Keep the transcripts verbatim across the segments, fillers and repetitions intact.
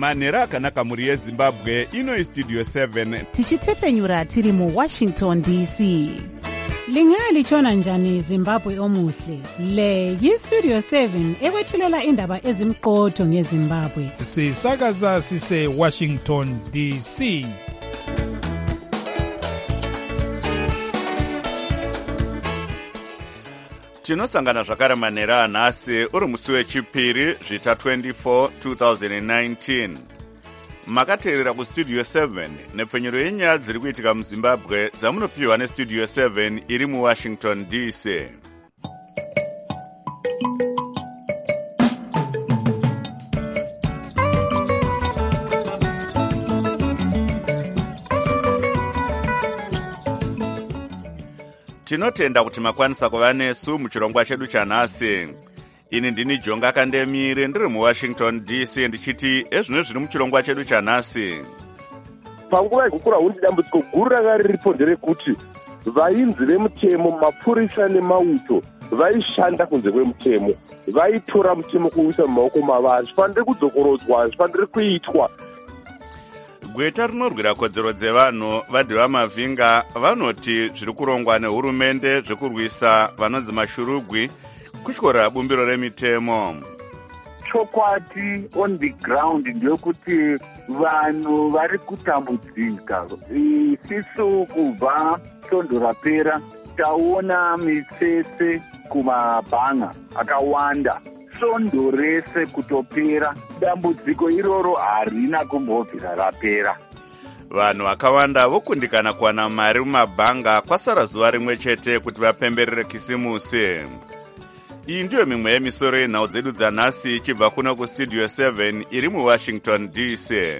manhero akanaka mhuri yezimbabwe. Ino istudio seven tichitefenyura tiri muwashington D C. Lingalitshona njani Zimbabwe omuhle? Le yistudio seven ekwethulela indaba ezimqotho ngeZimbabwe. Sisakaza sise Washington D C. tinosangana zvakare manhero anhasi uri musi wechipiri zvita twenty-four two thousand nineteen. Makateerera kustudio seven nepfenyuro yenyaya dziri kuitika muzimbabwe dzamunopiwa nestudio seven iri muwashington D C. Tinotenda kuti makwanisa kuva nesu muchirongwa chedu chanhasi. Ini ndini Jonga Kandemire ndiri muwashington D C ndichiti ezvino zviri muchirongwa chedu chanhasi. Panguva yekukura hundi dambudziko guru ranga riripo nderekuti vainzi vemutemo, mapurisa nemauto vaishanda kunze kwemutemo, vaitora mutemo kuuisa mumaoko mavo. Hazvifaniri kudzokorodzwa, hazvifaniri kuitwa. Gweta rinorwira kodzero dzevanhu vadhiva mavhinga vanoti zviri kurongwa nehurumende zvekurwisa vanonzi mashurugwi kutyora bumbiro remitemo. Chokwadi on the ground ndeyekuti vanhu vari kutambudzika. Isisu kubva svondo rapera taona mitsetse kumabhanga akawanda, svondo rese kutopera. Dambudziko iroro harina kumbobvira rapera. Vanhu vakawanda vokundikana kuwana mari mumabhanga kwasara zuva rimwe chete kuti vapemberere kisimusi. Iyi ndiyo mimwe yemisoro yenhau dzedu dzanhasi ichibva kuno kustudio seven iri muwashington D C.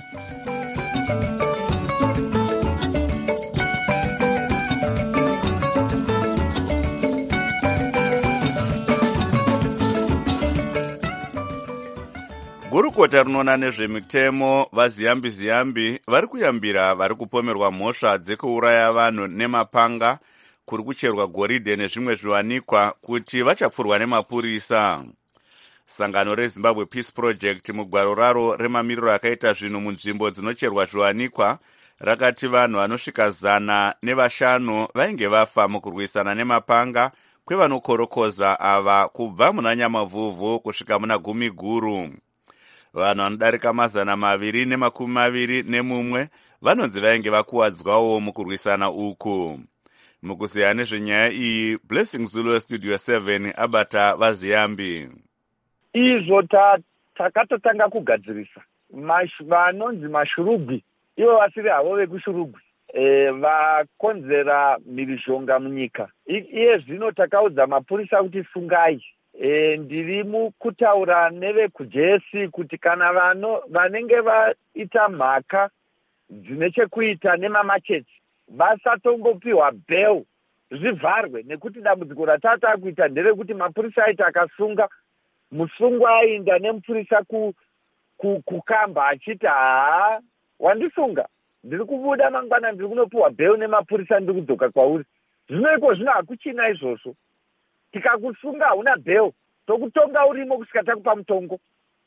Gurukota rinoona nezvemitemo vaziyambi ziyambi vari kuyambira vari kupomerwa mhosva dzekuuraya vanhu nemapanga, kuri kucherwa goridhe nezvimwe zviwanikwa kuti vachapfurwa nemapurisa. Sangano reZimbabwe Peace Project mugwaro raro remamiriro akaita zvinhu munzvimbo dzinocherwa zviwanikwa rakati vanhu vanosvika zana nevashanu vainge vafa mukurwisana nemapanga kwevanokorokoza ava kubva muna Nyamavhuvhu kusvika muna Gumi Guru. Vanhu vanodarika mazana maviri nemakumi maviri nemumwe vanonzi vainge vakuwadzwawo mukurwisana uku. Mukuziya nezvenyaya iyi, Blessing Zulu Studio seven abata vaziyambi. Izvo takatotanga kugadzirisa vanonzi mashurugwi, ivo vasiri havo vekushurugwi, e, vakonzera mhirizhonga munyika. Iye zvino takaudza mapurisa kuti sungai. E, ndiri mukutaura nevekujesi kuti kana vano vanenge vaita mhaka dzine chekuita nemamacheti vasatongopiwa bail, zvivharwe, nekuti dambudziko ratata kuita nderekuti mapurisa aiti akasunga, musungwa ainda nemupurisa ku, ku, kukamba achiti haa wandisunga, ndiri kubuda mangwana, ndiri kunopiwa bail nemapurisa, ndiri kudzoka kwauri. Zvino iko zvino hakuchina izvozvo. Tikakusunga hauna bail, tokutonga urimo kusika takupa mutongo.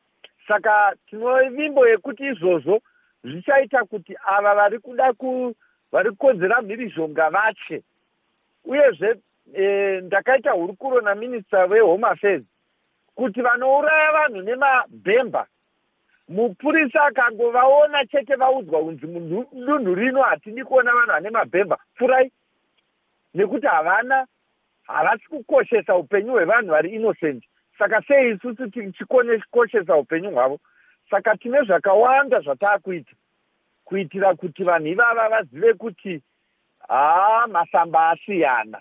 Saka tinovimbo yekuti izvozvo zvichaita kuti ava vari kuda ku vari kukonzera mhirizhonga vache. Uyezve e, ndakaita hurukuro naminista weHome Affairs kuti vanouraya vanhu nemabhemba, mupurisa akangovaona chete vaudzwa kunzi mudunhu rino hatidi kuona vanhu vane mabhemba, pfurai, nekuti havana havasi kukoshesa upenyu hwevanhu vari innocent. Saka sei isusu tichikoshesa upenyu hwavo? Saka tine zvakawanda zvataakuita kuitira kuti vanhu ivava vazive kuti haa masamba asiyana.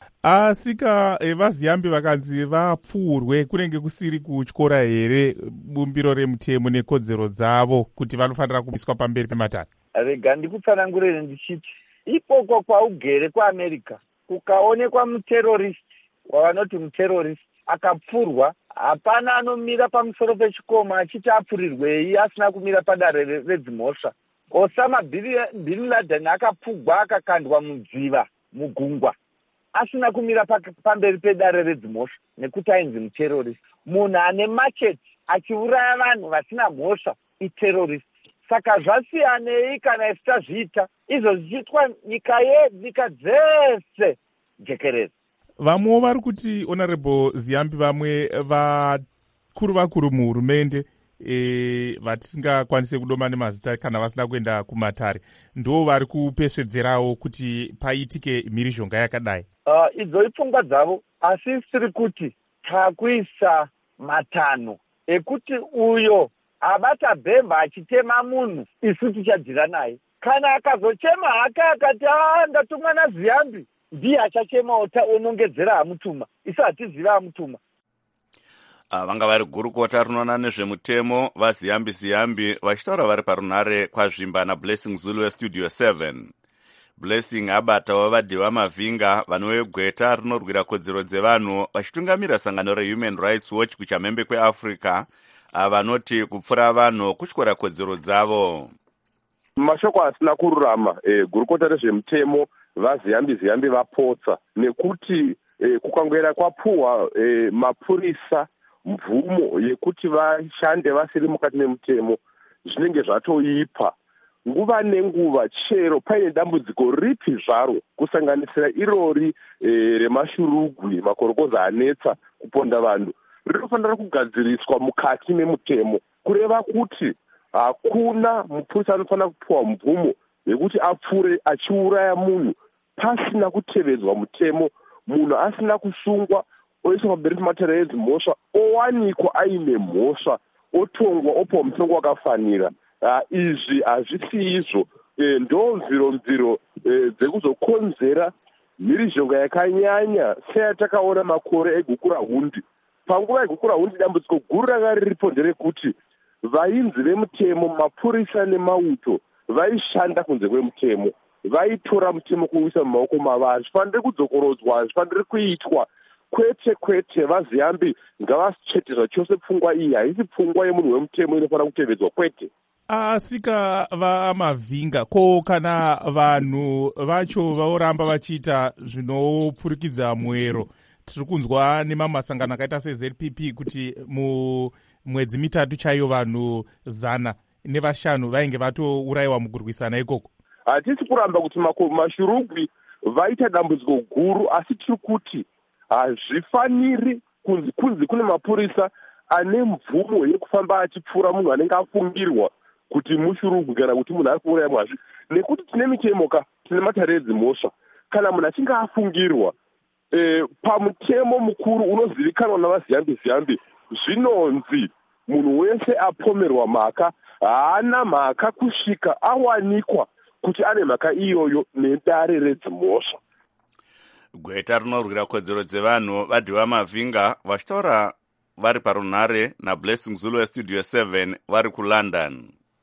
Asika vaziyambi vakanzi vapfuurwe kunenge kusiri kutyora here bumbiro remutemo nekodzero dzavo kuti vanofanira kuiswa pamberi pematare? Rega ndikutsanangurire ndichiti ikoko kwaugere kuAmerica kukaonekwa muterrorist wavanoti muterrorist akapfurwa, hapana anomira pamusoro pechikoma achiti apfurirwei asina kumira padare redzimhosva. Osama bin Laden akapfugwa akakandwa mudziva mugungwa asina kumira pamberi pedare redzimhosva nekuti ainzi muterrorist. Munhu ane macheti achiuraya vanhu vasina mhosva iterrorist. Saka zvasiyanei kana isu tazviita izvo zvichiitwa nyika yedu, nyika dzese jekerere. Vamwewo vari kuti Honorable Ziyambi, vamwe vakuru vakuru muhurumende e, vatisingakwanise kudoma nemazita kana vasina kuenda kumatare, ndo vari kupesvedzerawo kuti paitike mhirizhonga yakadai. Uh, idzo ipfungwa dzavo, asi tiri kuti takuisa matanho ekuti uyo abata bhemba achitema munhu isu tichadhira naye. Kana akazochema hake akati ah ndatumwa naZiyambi, ndiye achachema onongedzera hamutuma, isu hatiziva hamutuma. Vanga vari gurukota rinoona nezvemutemo vaZiyambi Ziyambi vachitaura vari parunare kwazvimba naBlessing Zulu weStudio seven. Blessing abatawo vadhiwa mavhinga vanovegweta rinorwira kodzero dzevanhu vachitungamira sangano reHuman Rights Watch kuchamhembe kweAfrica vanoti kupfura vanhu kutyora kodzero dzavo. Mashoko asina kururama e, gurukota rezvemutemo vaZiyambi Ziyambi vapotsa nekuti e, kukangoera kwapuhwa e, mapurisa mvumo yekuti vashande vasiri mukati memutemo zvinenge zvatoipa. Nguva nenguva chero paine dambudziko ripi zvaro kusanganisira irori e, remashurugwi makorokoza anetsa kuponda vanhu rinofanira kugadziriswa mukati memutemo, kureva kuti hakuna mupurisa anofanira kupiwa mvumo yekuti apfure achiuraya munhu pasina kutevedzwa mutemo, munhu asina kusungwa oiswa pamberi pematare edzimhosva, owanikwa aine mhosva, otongwa opiwa mutongo wakafanira. Uh, izvi hazvisi izvo e, ndo mviro mviro e, dzekuzokonzera mhirizhonga yakanyanya seyatakaona makore egukura hundi. Panguva yegukura hundi dambudziko guru ranga riripo nderekuti vainzi vemutemo, mapurisa nemauto vaishanda kunze kwemutemo, vaitora mutemo kuuisa mumaoko mavo. Hazvifaniri kudzokorodzwa, hazvifaniri kuitwa. Kwete kwete, vaZiyambi ngavachetezva chose pfungwa iyi. Haisi pfungwa yemunhu wemutemo inofanira kutevedzwa, kwete. Asika vamavhinga ko kana vanhu vacho vaoramba vachiita zvinopfurikidza muero. Tiri kunzwa nemamasangano akaita seZ P P kuti mumwedzi mitatu chaiyo vanhu zana nevashanu vainge vatourayiwa mukurwisana ikoko. Hatisi kuramba kuti mashurugwi vaita dambudziko guru, asi tiri kuti hazvifaniri kunzi kunzi kune mapurisa ane mvumo yekufamba achipfuura munhu anenge afungirwa kuti mushurugwi kana kuti munhu ari kuuraya mwazvi, nekuti tine mitemoka, tine matare edzimhosva. Kana munhu achinge afungirwa e, pamutemo mukuru unozivikanwa navaZiyambi Ziyambi, zvinonzi munhu wese apomerwa mhaka haana mhaka kusvika awanikwa kuti ane mhaka iyoyo nedare redzimhosva. Gweta rinorwira kodzero dzevanhu vadhiwa mavhinga vachitaura vari parunare naBlessing Zulu weStudio seven vari kuLondon.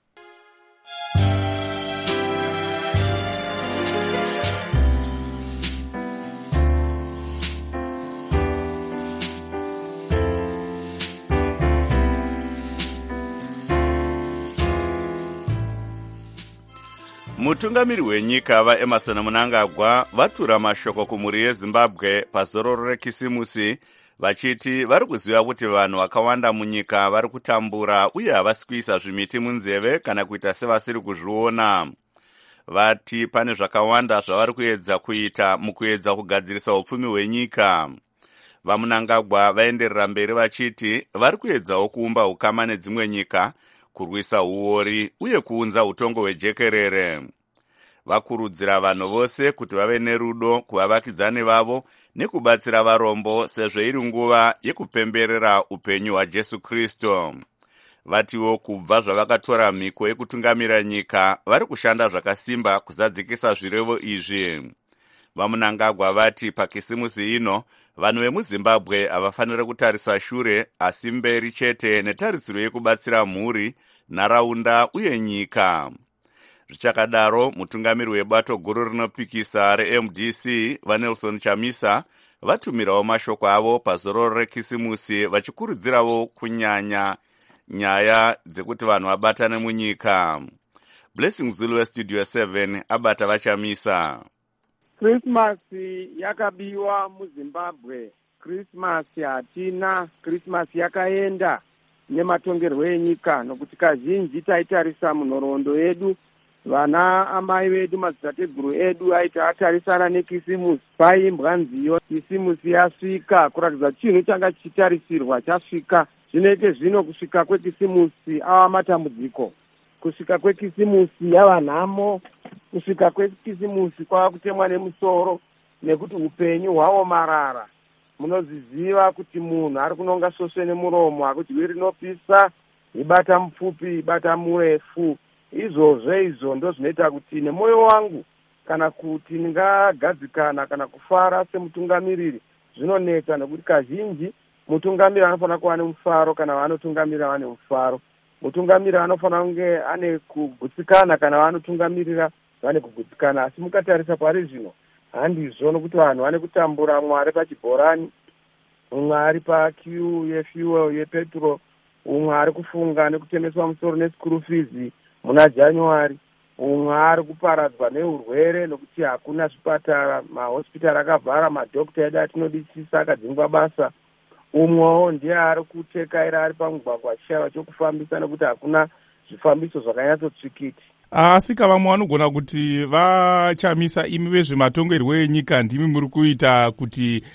Mutungamiri wenyika vaEmerson Mnangagwa vatura mashoko kumhuri yeZimbabwe pazororo rekisimusi vachiti vari kuziva kuti vanhu vakawanda munyika vari kutambura uye havasi kuisa zvimiti munzeve kana kuita sevasiri kuzviona. Vati pane zvakawanda zvavari kuedza kuita mukuedza kugadzirisa upfumi hwenyika. VaMnangagwa vaenderera mberi vachiti vari kuedzawo kuumba ukama nedzimwe nyika, kurwisa uori uye kuunza utongo hwejekerere. Vakurudzira vanhu vose kuti vave nerudo kuvavakidzani vavo nekubatsira varombo sezvo iri nguva yekupemberera upenyu hwaJesu Kristu. Vatiwo kubva zvavakatora mhiko yekutungamira nyika vari kushanda zvakasimba kuzadzikisa zvirevo izvi. VaMnangagwa vati pakisimusi ino vanhu vemuZimbabwe havafaniri kutarisa shure asi mberi chete netarisiro yekubatsira mhuri, nharaunda uye nyika. Zvichakadaro, mutungamiri webato guru rinopikisa reM D C vaNelson Chamisa vatumirawo mashoko avo pazororo rekisimusi vachikurudzirawo kunyanya nyaya dzekuti vanhu vabatane munyika. Blessing Zulu weStudio seven abata vaChamisa. Christmas yakabiwa muZimbabwe. Christmas hatina, Christmas yakaenda. nematongerwo enyika, nokuti kazhinji taitarisa munhoroondo yedu vana amai vedu madzitateguru edu aiti atarisana nekisimusi, paimbwa nziyo kisimusi yasvika, kuratidza chinhu changa chichitarisirwa chasvika. Zvinoite zvino kusvika kwekisimusi ava matambudziko, kusvika kwekisimusi yava nhamo, kusvika kwekisimusi kwava kutemwa nemusoro nekuti upenyu hwaomarara. Munoziziva kuti munhu ari kunonga svosve nemuromo, hakudyi rinopisa, ibata mupfupi, ibata murefu. Izvozvo izvo ndo zvinoita kuti nemwoyo wangu kana kuti ndingagadzikana kana kufara semutungamiriri zvinonetsa, nekuti kazhinji mutungamiriri anofanira kuva nemufaro kana vanotungamirira vane mufaro. Mutungamiriri anofanira kunge ane kugutsikana kana vanotungamirira vane kugutsikana. Asi mukatarisa pari zvino handizvo, nokuti vanhu vane kutambura, umwe ari pachibhorani, umwe ari pakiu yefuel yepetro, umwe ari kufunga nekutemeswa musoro neschool fees muna January, umwe ari kuparadzwa neurwere nokuti hakuna zvipatara, mahospitari akavhara, madhokita edu atinodisisa akadzingwa basa. Umwewo ndiye ari kutekaira ari pamugwagwa achishava chokufambisa nekuti hakuna zvifambiso zvakanyatsotsvikiti. Asi vamwe vanogona kuti vachamisa imi vezvematongerwo enyika ndimi muri kuita kuti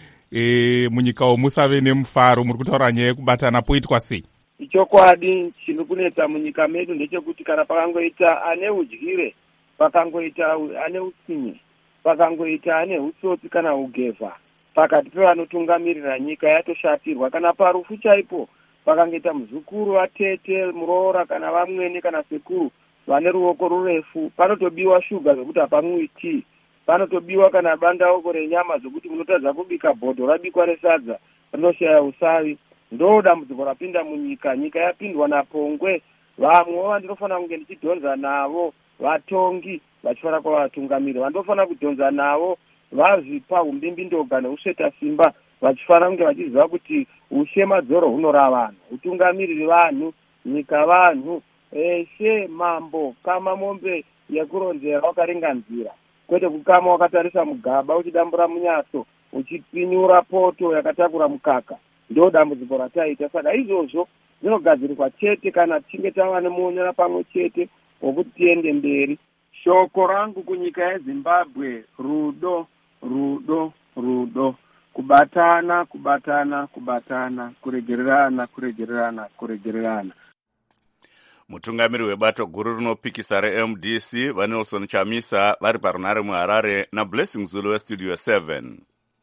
e, munyika umu musave nemufaro. Muri kutaura nyaya yekubatana poitwa sei? Ichokwadi chiri kunetsa munyika medu ndechekuti kana pakangoita ane udyire, pakangoita ane utsinye, pakangoita ane utsotsi kana ugevha pakati pevanotungamirira nyika yatoshatirwa. Kana parufu chaipo pakangoita muzukuru, atete, muroora kana vamwene kana sekuru vane ruoko rurefu, panotobiwa shuga zvokuti hapamwiwi tii, panotobiwa kana bandauko renyama zvokuti munotadza kubika bhodho rabikwa resadza rinoshaya usavi. Ndo dambudziko rapinda munyika. Nyika yapindwa napongwe. Vamwe vandinofanira kunge ndichidhonza navo vatongi vachifanira kuva vatungamiri, vandinofanira kudhonza navo vazvipa umbimbi ndoga neusveta simba vachifanira kunge vachiziva kuti ushe madzoro hunora vanhu, utungamiriri vanhu, nyika vanhu, eshe mambo kama mombe yekuronzera wakaringa nzira, kwete kukama wakatarisa mugaba uchidambura munyaso uchipinyura poto yakatakura mukaka. Ndo dambudziko rataita. Saka izvozvo zvinogadzirirwa chete kana tichinge tava nemuonera pamwe chete wokuti tiende mberi. Shoko rangu kunyika yeZimbabwe, rudo, rudo, rudo, kubatana, kubatana, kubatana, kuregererana, kuregererana, kuregererana. Mutungamiri webato guru rinopikisa re-M D C vaNelson Chamisa vari parunare muHarare naBlessing Zulu weStudio seven.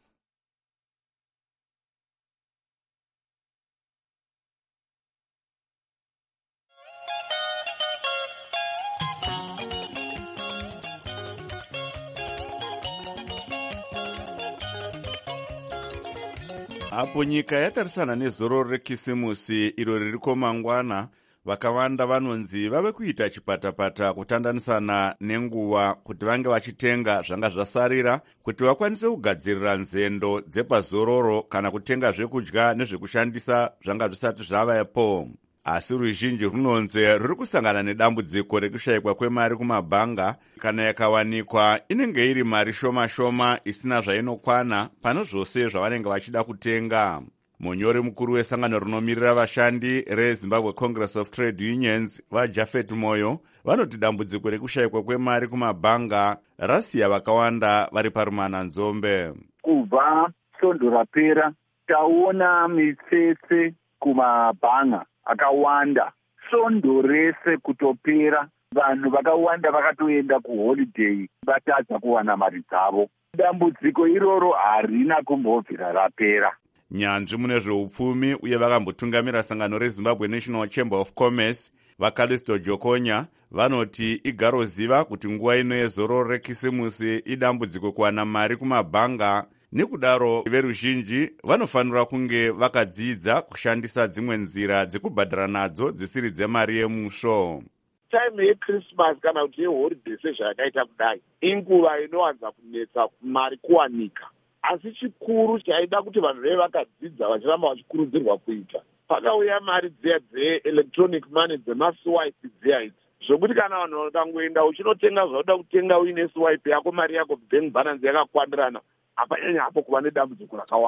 Apo nyika yatarisana nezororo rekisimusi iro ririko mangwana, vakawanda vanonzi vave kuita chipatapata kutandanisana nenguva kuti vange vachitenga zvanga zvasarira kuti vakwanise kugadzirira nzendo dzepazororo kana kutenga zvekudya nezvekushandisa zvanga zvisati zvavapo. Asi ruzhinji runonzi ruri kusangana nedambudziko rekushayikwa kwemari kumabhanga. Kana yakawanikwa inenge iri mari shoma shoma isina zvainokwana pane zvose zvavanenge vachida kutenga. Munyori mukuru wesangano rinomirira vashandi reZimbabwe Congress of Trade Unions vaJafet Moyo vanoti dambudziko rekushayikwa kwemari kumabhanga rasiya vakawanda vari parumana nzombe. Kubva svondo rapera taona mitsetse kumabhanga akawanda, svondo rese kutopera, vanhu vakawanda vakatoenda kuholiday vatadza kuwana mari dzavo. Dambudziko iroro harina kumbobvira rapera. Nyanzvi mune zveupfumi uye vakambotungamira sangano reZimbabwe National Chamber of Commerce vaKalisto Jokonya vanoti igaroziva kuti nguva ino yezororo rekisimusi idambudziko kuwana mari kumabhanga. Nekudaro veruzhinji vanofanira kunge vakadzidza kushandisa dzimwe nzira dzekubhadhara nadzo dzisiri dzemari yemusho. Time yeChristmas kana kuti yeholiday sezvayakaita kudai inguva inowanza kunetsa mari kuwanika. Asi chikuru chaida kuti vanhu veve vakadzidza vachiramba vachikurudzirwa kuita, pakauya mari dziya dze-electronic money dzemaswipe dziya idzi zvokuti kana vanhu vakangoenda uchinotenga zvauda kutenga uine swipe yako mari yako bank balance yakakwandirana, hapanyanya hapo kuva nedambudziko rakawanda.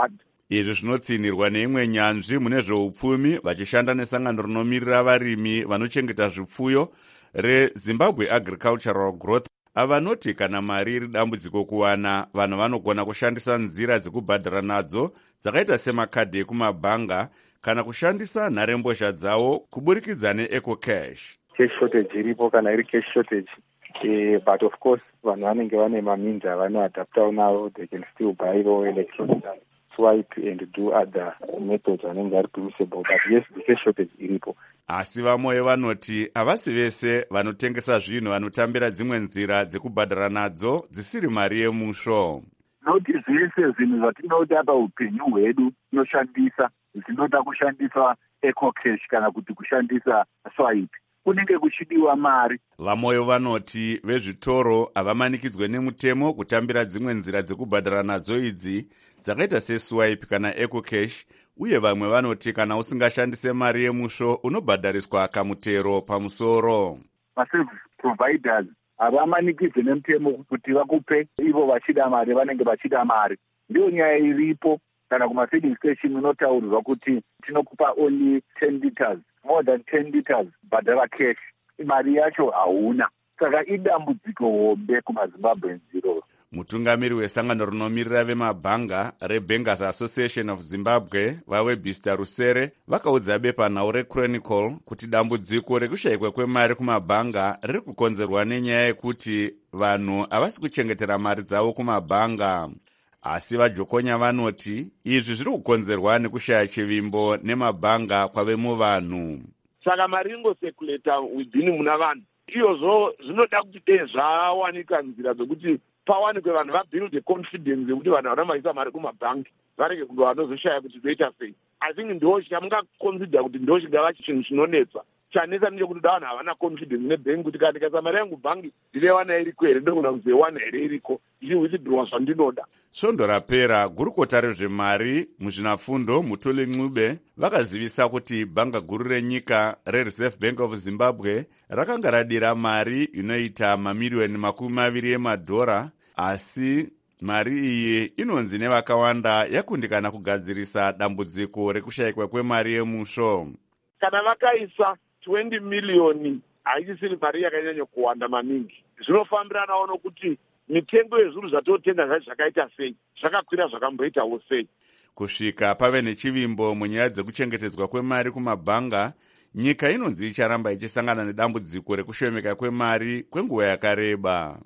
izvi zvinotsinirwa neimwe nyanzvi mune zveupfumi vachishanda nesangano rinomirira varimi vanochengeta zvipfuyo rezimbabwe agricultural growth. avanoti kana mari iri dambudziko kuwana, vanhu vanogona kushandisa nzira dzekubhadhara nadzo dzakaita semakadhi ekumabhanga kana kushandisa nharembozha dzavo kuburikidza neecocash. Cash shortage iripo kana iri cash shortage, uh, but of course vanhu vanenge vane maminzi avanoadaptawo navo, they can still buy raw electronic swipe and do other methods anenge ari permissible, but yes, the cash shortage iripo. Asi vamwe vanoti havasi vese vanotengesa zvinhu vanotambira dzimwe nzira dzekubhadhara nadzo dzisiri mari yemusho. Noti zvese zvinhu zvatinoda paupenyu hwedu tinoshandisa zvinoda kushandisa ecocash kana kuti kushandisa swipe, kunenge kuchidiwa mari. Vamwe vanoti vezvitoro havamanikidzwe nemutemo kutambira dzimwe nzira dzekubhadhara nadzo idzi dzakaita seswipe kana ecocash, uye vamwe vanoti kana usingashandise mari yemusho unobhadhariswa kamutero pamusoro. Maservice providers havamanikidzwe nemutemo kuti vakupe ivo vachida mari, vanenge vachida mari. Ndiyo nyaya iripo kana kuma-filling station unotaurirwa kuti tinokupa only ten liters, more than ten liters, bhadhara cash. Mari yacho hauna. Saka idambudziko hombe kumaZimbabwe zero. Mutungamiri wesangano rinomirira vemabhanga reBankers Association of Zimbabwe vaWebster Rusere vakaudza bepanhau reChronicle kuti dambudziko rekushayikwa kwemari kumabhanga riri kukonzerwa nenyaya yekuti vanhu havasi kuchengetera mari dzavo kumabhanga. Asi vajokonya vanoti izvi zviri kukonzerwa nekushaya chivimbo nemabhanga kwave muvanhu. Saka mari ingosekuleta within muna vanhu. Iyozvo zvinoda kuti dei zvawanika nzira dzekuti pawanikwe vanhu vabuild confidence yekuti vanhu vanamaisa mari kumabhangi varege kuti vanozoshaya kuti zoita sei. I think ndo chamungaconsider kuti ndo chingava chinhu chinonetsa. Chanetsa ndechekuti vanhu havana confidence nebhengi kuti kana ndikaisa mari yangu bhangi ndinewana iriko here, ndogona kuzoiwana here iriko, ndichiwithdrawa zvandinoda. Svondo rapera gurukota rezvemari muzvinafundo Mutuli Ncube vakazivisa kuti bhanga guru renyika reReserve Bank of Zimbabwe rakanga radira mari inoita mamiliyoni makumi maviri emadhora, asi mari iyi inonzi nevakawanda yakundikana kugadzirisa dambudziko rekushayikwa kwemari yemusho. Kana vakaisa twenty million haichisiri mari yakanyanya kuwanda maningi. Zvinofambiranawo nokuti mitengo yezvinhu zvatotenga zvacho zvakaita sei, zvakakwira zvakamboitawo sei. Kusvika pave nechivimbo munyaya dzekuchengetedzwa kwemari kumabhanga, nyika inonzi icharamba ichisangana nedambudziko rekushomeka kwemari kwenguva yakareba.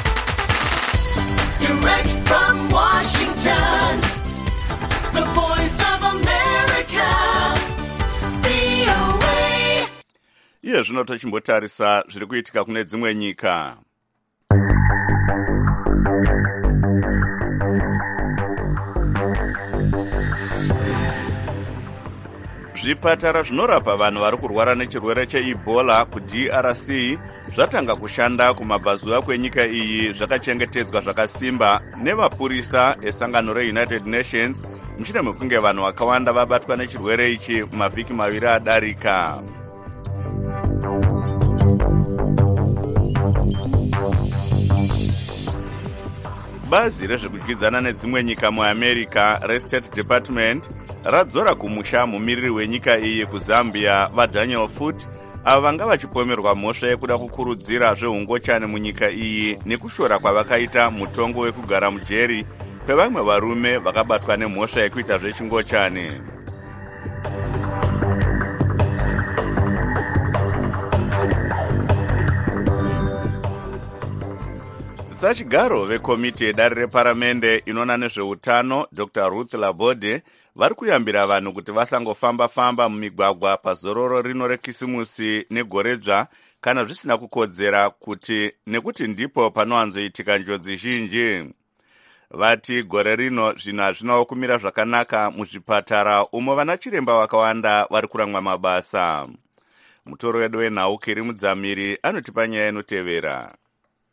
Direct from Washington, the voice of America, V O A. Iye zvino tochimbotarisa zviri kuitika kune dzimwe nyika. Zvipatara zvinorapa vanhu vari kurwara nechirwere cheEbola kuD R C zvatanga kushanda kumabvazuva kwenyika iyi zvakachengetedzwa zvakasimba nevapurisa esangano reUnited Nations mushure mekunge vanhu vakawanda vabatwa nechirwere ichi mavhiki maviri adarika. Bazi rezvekudyidzana nedzimwe nyika muAmerica reState Department radzora kumusha mumiriri wenyika iyi kuZambia vaDaniel Foot ava vanga vachipomerwa mhosva yekuda kukurudzira zveungochani munyika iyi nekushora kwavakaita mutongo wekugara mujeri kwevamwe varume vakabatwa nemhosva yekuita zvechingochani. Sachigaro vekomiti yedare reparamende inoona nezveutano Doctor Ruth Labode vari kuyambira vanhu kuti vasangofamba-famba mumigwagwa pazororo rino rekisimusi negoredzva kana zvisina kukodzera kuti nekuti ndipo panowanzoitika njodzi zhinji. Vati gore rino zvinhu hazvinawo kumira zvakanaka muzvipatara umo vana chiremba vakawanda vari kuramwa mabasa. Mutoro wedu wenhau Kiri Mudzamiri anotipa nyaya inotevera.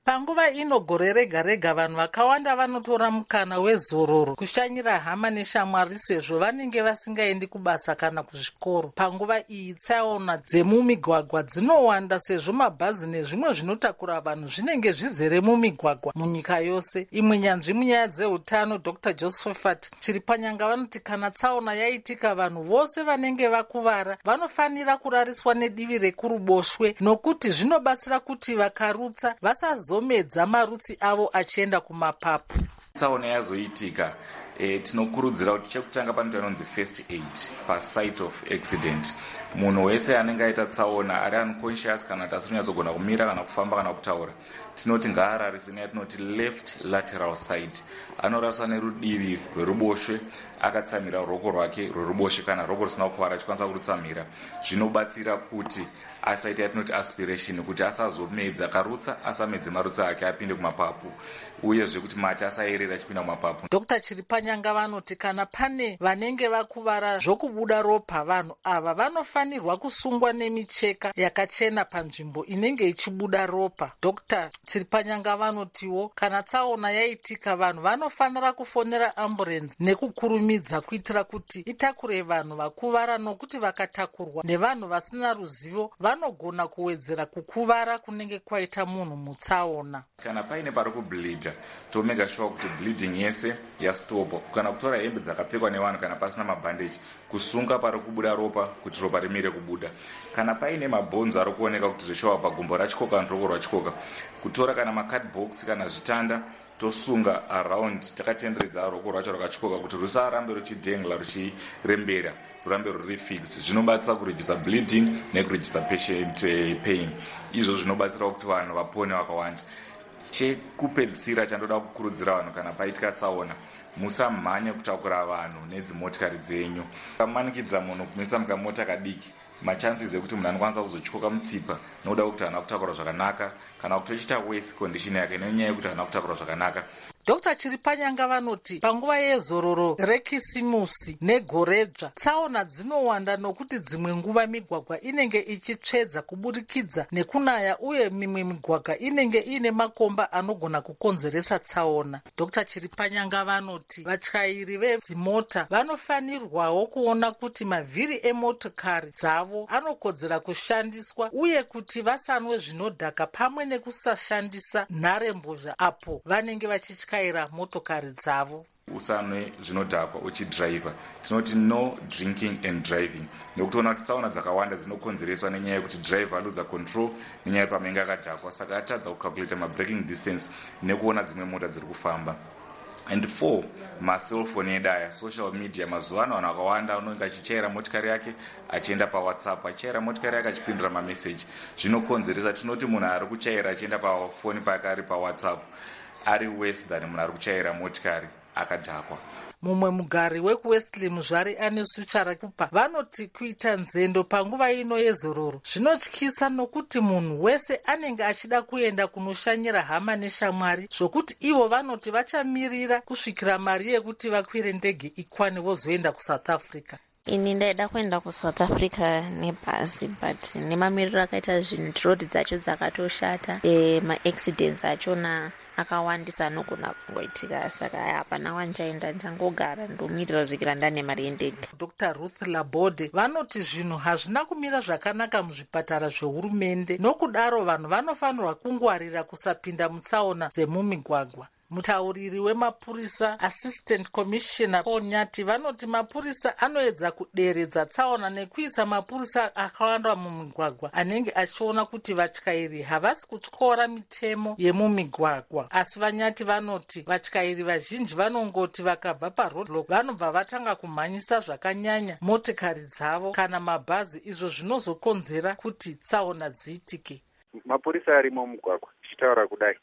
Panguva ino gore rega rega vanhu vakawanda vanotora mukana wezororo kushanyira hama neshamwari sezvo vanenge vasingaendi kubasa kana kuzvikoro. Panguva iyi tsaona dzemumigwagwa dzinowanda sezvo mabhazi nezvimwe zvinotakura vanhu zvinenge zvizere mumigwagwa munyika yose. Imwe nyanzvi munyaya dzeutano Dr Josephat Chiripanyanga vanoti kana tsaona yaitika vanhu vose vanenge vakuvara vanofanira kurariswa nedivi rekuruboshwe nokuti zvinobatsira kuti vakarutsa vasazomedza marutsi avo achienda kumapapu. Tsaona yazoitika e, tinokurudzira kuti chekutanga panoita inonzi first aid pasite of accident. Munhu wese anenge aita tsaona ari unconscious kana kuti asikunyadzogona kumira kana kufamba kana kutaura, tinoti ngaarariswe neyatinoti left lateral side. Anoraswa nerudivi rweruboshwe akatsamira ruoko rwake rweruboshwe kana ruoko rusina kukuvara achikwanisa kurutsamira. Zvinobatsira kuti asaita yatinoti aspiration, kuti asazomedza karutsa, asamedze marutsa ake apinde kumapapu, uyezve kuti mate asayerera achipinda kumapapu. Dr Chiripanyanga vanoti kana pane vanenge vakuvara zvokubuda ropa, vanhu ava vanofanirwa kusungwa nemicheka yakachena panzvimbo inenge ichibuda ropa. Dr Chiripanyanga vanotiwo kana tsaona yaitika vanhu vanofanira kufonera amburenzi nekukurumidza kuitira kuti itakure vanhu vakuvara, nokuti vakatakurwa nevanhu vasina ruzivo vanogona kuwedzera kukuvara kunenge kwaita munhu mutsaona. Kana paine pari kubleedha, tomega sure kuti bleeding yese yastopa. Kana kutora hembe dzakapfekwa nevanhu kana pasina mabhandeji, kusunga pari kubuda ropa kuti ropa rimire kubuda. Kana paine mabhonzo ari kuoneka kuti zveshowa pagumbo rachikoka ndiroko rwachikoka, kutora kana macardbox kana zvitanda tosunga around takatenderedza ruoko rwacho rwakachikoka kuti rusarambe ruchidhengla ruchirembera, rurambe ruri fixed. Zvinobatsira kureduce bleeding nekureduce patient pain. Izvo zvinobatsira kuti vanhu vapone vakawanda. Chekupedzisira chandoda kukurudzira vanhu kana paitika tsaona, musamhanye kutakura vanhu nedzimotikari dzenyu. Kamanikidza munhu kumisa mukamota kadiki, machances ekuti munhu anokwanisa kuzochikoka mutsipa nokuda kuti haana kutakura zvakanaka kana kutochita worse condition yake nenyaya yekuti haana kutakura zvakanaka. Dr Chiripanyanga vanoti panguva yezororo rekisimusi negoredzva tsaona dzinowanda nokuti dzimwe nguva migwagwa inenge ichitsvedza kuburikidza nekunaya uye mimwe migwagwa inenge ine makomba anogona kukonzeresa tsaona. Dr Chiripanyanga vanoti vatyairi vedzimota vanofanirwawo kuona kuti mavhiri emotokari dzavo anokodzera kushandiswa uye kuti vasanwe zvinodhaka pamwe nekusashandisa nharembozha apo vanenge vachitya kaira motokari dzavo. Usanwe zvinodhakwa uchidriver. Tinoti no drinking and driving. Nekutoona kuti tsaona dzakawanda dzinokonzereswa nenyaya yekuti driver aludza control nenyaya pamenga akadhakwa, saka atadza kucalculate mabraking distance nekuona dzimwe mota dziri kufamba. And four, maselfoni edaya, social media. Mazuva ano vanhu vakawanda anonge achichaira motikari yake achienda pawhatsapp, achichaira motikari yake achipindura mameseji. Zvinokonzeresa, tinoti munhu ari kuchaira achienda pafoni pake ari pawhatsapp ari worse than munhu ari kuchaira motikari akadhakwa. Mumwe mugari wekuwestly muzvari ane suchara kupa vanoti kuita nzendo panguva ino yezororo zvinotyisa nokuti munhu wese anenge achida kuenda kunoshanyira hama neshamwari, zvokuti ivo vanoti vachamirira kusvikira mari yekuti vakwire ndege ikwane vozoenda kuSouth Africa. Ini ndaida kuenda kuSouth Africa nebhasi, but nemamiriro akaita zvinhu, road dzacho dzakatoshata, e, maaccidents achona akawandisa anogona kungoitika, saka hapana wanjaenda, ndangogara ndomirira kusvikira ndane mari yendege. Dr Ruth Labode vanoti zvinhu hazvina kumira zvakanaka muzvipatara zvehurumende, nokudaro vanhu vanofanirwa kungwarira kusapinda mutsaona dzemumigwagwa. Mutauriri wemapurisa Assistant Commissioner Paul Nyati vanoti mapurisa anoedza kuderedza tsaona nekuisa mapurisa akawanda mumigwagwa anenge achiona kuti vatyairi havasi kutyora mitemo yemumigwagwa. Asi Vanyati vanoti vatyairi vazhinji vanongoti vakabva paroadblock vanobva vatanga kumhanyisa zvakanyanya motikari dzavo kana mabhazi, izvo zvinozokonzera kuti tsaona dziitike. Mapurisa arimo mumugwagwa tichitaura kudai,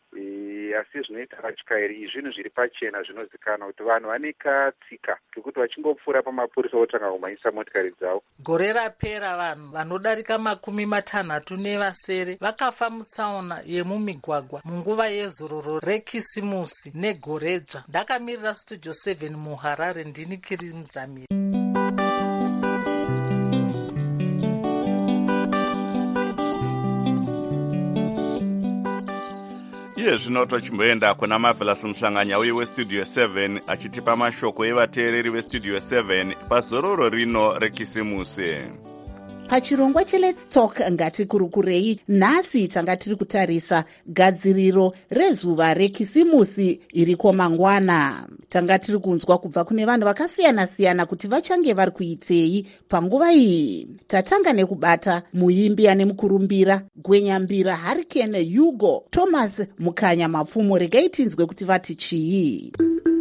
asi zvinoita vatyairi izvinhu zviri pachena zvinozikana kuti vanhu vane katsika kekuti vachingopfuura pamapurisa votanga kumhanyisa motikari dzavo. Gore rapera vanhu vanodarika makumi matanhatu nevasere vakafa mutsaona yemumigwagwa munguva yezororo rekisimusi negoredzva. Ndakamirira Studio seven muHarare, ndini Kiri Mudzamiri. uye zvino tochimboenda kuna Marvelous Mhlanganya uye westudio seven achitipa mashoko evateereri vestudio seven pazororo rino rekisimusi. Pachirongwa cheLet's Talk ngatikurukurei, nhasi tanga tiri kutarisa gadziriro rezuva rekisimusi iriko mangwana. Tanga tiri kunzwa kubva kune vanhu vakasiyana-siyana kuti vachange vari kuitei panguva iyi. Tatanga nekubata muimbi ane mukurumbira Gwenyambira Hurricane Hugo Thomas Mukanya Mapfumo. Regai tinzwe kuti vati chii.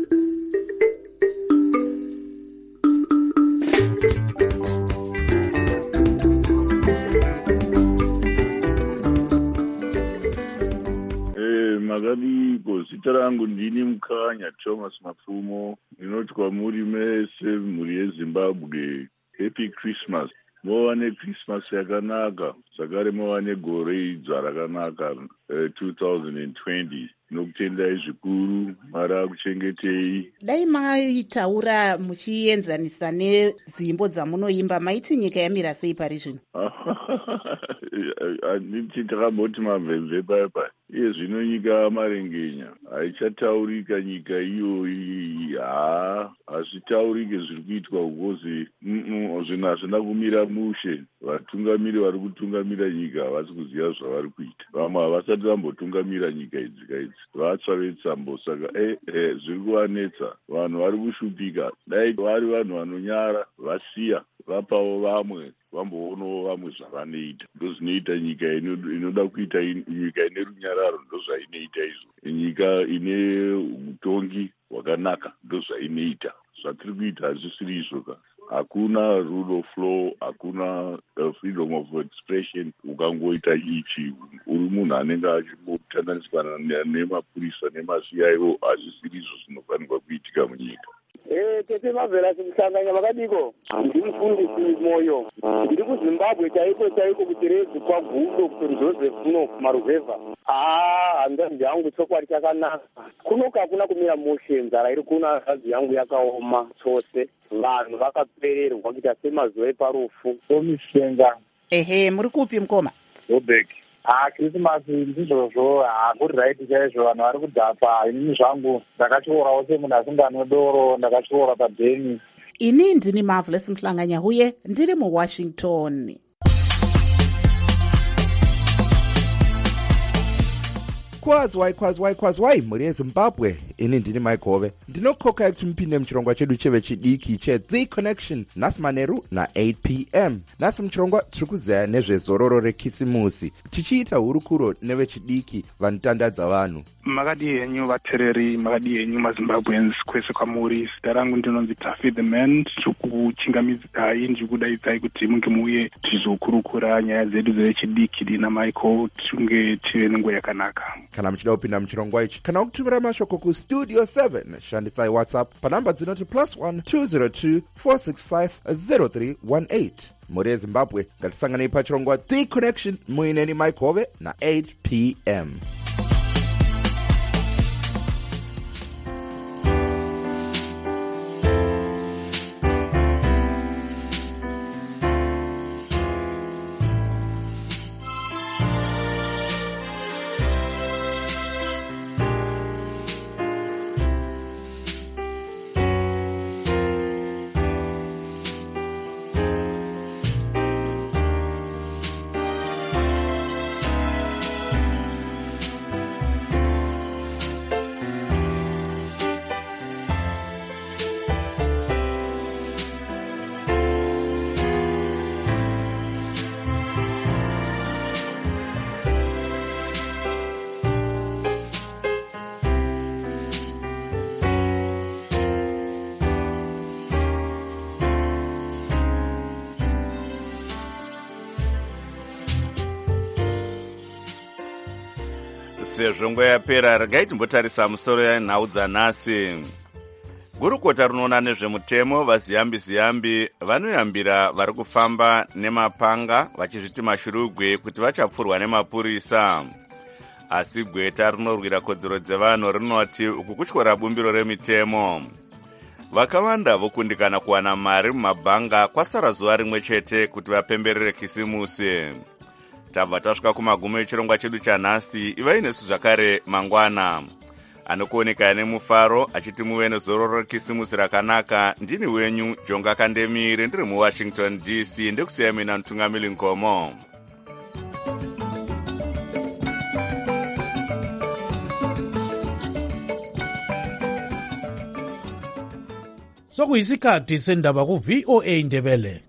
Makadiko, zita rangu ndini Mukanya Thomas Mapfumo. Ndinoti kwamuri mese muri yeZimbabwe, Happy Christmas. Mowane Christmas yakanaka, zvakare mowane gore idzva rakanaka uh, two thousand twenty. Nokutendai zvikuru, Mwari akuchengetei. Dai maitaura muchienzanisa nedzimbo dzamunoimba, maiti nyika yamira sei pari zvino? Handiti takamboti mamvemve paya paya. Iye zvino nyika yamarengenya haichataurika nyika iyoyi. Haa, hazvitaurike zviri kuitwa ukozi zvinhu hazvina kumira mushe. Vatungamiri vari kutungamira nyika havasi kuziva zvavari kuita. Vamwe havasati vambotungamira nyika idzi kaidzi, vatsva vetsambo. Saka eh, eh, zviri kuvanetsa, vanhu vari kushupika. Dai vari vanhu vanonyara vasiya vapawo vamwe vamboonawo vamwe zvavanoita. Ndozvinoita nyika inoda kuita nyika ine runyararo, ndozvainoita izvo. Nyika ine utongi hwakanaka ndozvainoita. Zvatiri kuita hazvisiri izvo. Hakuna rule of law, hakuna uh, freedom of expression. Ukangoita ichi uri munhu anenge achimbotandaniswa nemapurisa nema-C I O, hazvisiri izvo zvinofanirwa kuitika munyika. Eh, tete Marvelous Mhlanganya, makadiko? Ndiri mufundisi moyo. Ndiri kuZimbabwe chaiko chaiko kuterezi kwaGudo kuti Joseph kuno kumaruvhevha. Ah, hanzvadzi yangu chokwadi chakanaka. Kunoka hakuna kumira mushe, nzara iri kuno hanzvadzi yangu yakaoma chose. Vanhu vakapererwa kuita semazuva eparufu. Omishenga. Ehe, muri kupi mukoma? Joburg. Ah, Christmas ndizvozvo hakuri raiti chaizvo, vanhu vari kudhapa. Inini zvangu ndakachirorawo semunhu asinganwe doro, ndakachiroora padheni. Ini ndini Marvelous Mhlanganya uye ndiri muWashington. Kwazwai kwazwai kwazwai muri yeZimbabwe. Ini ndini Maigove. Ndinokoka kuti mupinde muchirongwa chedu chevechidiki che The Connection nhasi manheru na eight p m. Nhasi muchirongwa tiri kuzeya nezvezororo rekisimusi, tichiita hurukuro nevechidiki vanotandadza vanhu. Makadi henyu vateereri, makadi henyu maZimbabweans kwese kwamuri. Zita rangu ndinonzi Taffy the Man. Tikuchingamidzai ndikudaidzai kuti munge muuye tizokurukura nyaya dzedu dzevechidiki dina Michael, tinge tive nenguva yakanaka. Kana muchida kupinda muchirongwa ichi kana kutumira mashoko kustudio seven, shandisai WhatsApp panhamba dzinoti plus one two zero two four six five zero three one eight. Muri yeZimbabwe ngatisanganei pachirongwa The Connection muineni Maikove na eight p m. Sezvo nguva yapera, regai timbotarisa musoro yanhau dzanhasi. Gurukota rinoona nezvemutemo vaziyambi-ziyambi vanoyambira vari kufamba nemapanga vachizviti mashurugwe kuti vachapfurwa nemapurisa. Asi gweta rinorwira kodzero dzevanhu rinoti uku kutyora bumbiro remitemo. Vakawanda vokundikana kuwana mari mumabhanga kwasara zuva rimwe chete kuti vapemberere kisimusi. tabva tasvika kumagumo echirongwa chedu chanhasi. Ivai nesu zvakare mangwana. Anokuoneka nemufaro achiti muve nezororo rekisimusi rakanaka. Ndini wenyu Jonga Kandemire, ndiri muWashington D C. Ndekusiya mina Mutungamiri Nkomo. Sokuyisikhathi sendaba ku V O A Ndebele.